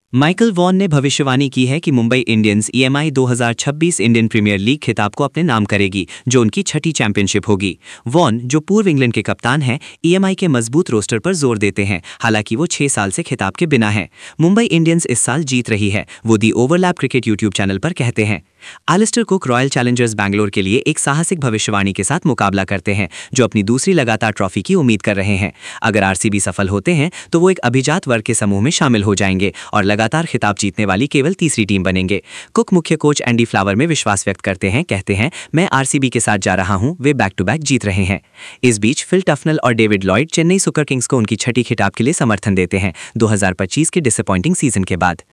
Michael Vaughan ने भविष्यवाणी की है कि Mumbai Indians EMI 2026 Indian premier league खिताब को अपने नाम करेगी, जो उनकी छठी चैंपियनशिप होगी। वॉन, जो पूर्व इंग्लैंड के कप्तान हैं, ईएमआई के मजबूत रोस्टर पर जोर देते हैं, हालांकि वो 6 साल से खिताब के बिना हैं। मुंबई इंडियंस इस साल जीत रही है, वो the overlap cricket YouTube channel पर कहते हैं। Alastair Cook Royal Challengers Bangalore के लिए एक साहसिक भविष्यवाणी के साथ मुकाबला करते हैं, जो अपनी दूसरी लगातार ट्रॉफी की उम्मीद कर रहे हैं। अगर आरसीबी सफल होते हैं तो वो एक अभिजात वर्ग के समूह में शामिल हो जाएंगे और लगातार खिताब जीतने वाली केवल तीसरी टीम बनेंगे। कुक मुख्य कोच एंडी फ्लावर में विश्वास व्यक्त करते हैं, कहते हैं, मैं आरसीबी के साथ जा रहा हूं, वे बैक टू बैक जीत रहे हैं। इस बीच फिल टफनल और David Lloyd Chennai super kings को उनकी छठी खिताब के लिए समर्थन देते हैं, 2025 के डिसअपॉइंटिंग सीजन के बाद।